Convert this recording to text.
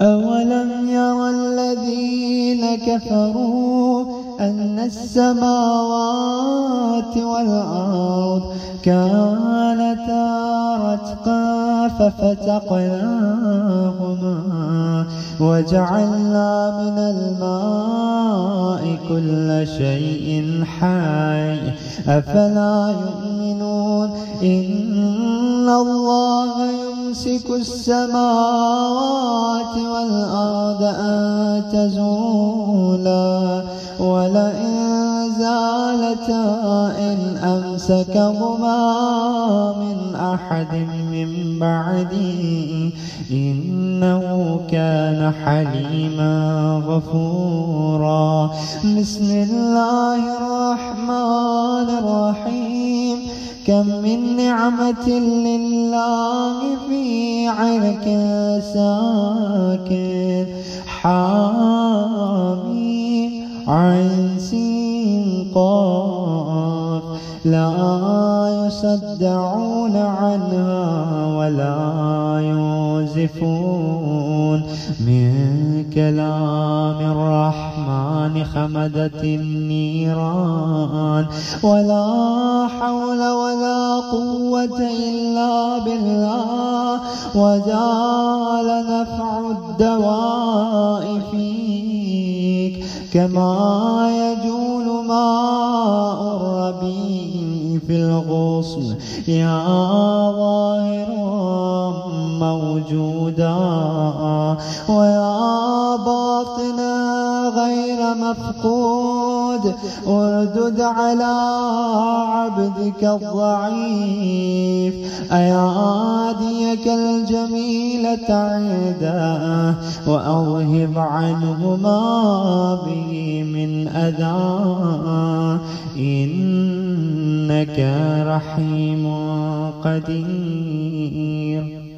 أولم ير الذين كفروا أن السماوات والأرض كانتا رتقا ففتقناهما وجعلنا من الماء كل شيء حي أفلا يؤمنون إن الله يمسك السماوات والأرض أن تزولا ولئن زالتا إن أمسكهما من أحد من بعده إنه كان حليما غفورا. بسم الله الرحمن الرحيم. كم من نعمة لله في عرك ساكن حاميم عين سين قاف لا يصدعون عنها ولا يوزفون من كلام الرحمن خمدت النيران ولا حول ولا قوة إلا بالله وجعل نفع الدواء فيك كما يجول ماء الربيع في الغصن يا ظاهرا موجودا ويا باطنا غير مفقود اردد على عبدك الضعيف أياديك الجميلة عيدا وأوهب عنه ما به من أذى إنك رحيم قدير.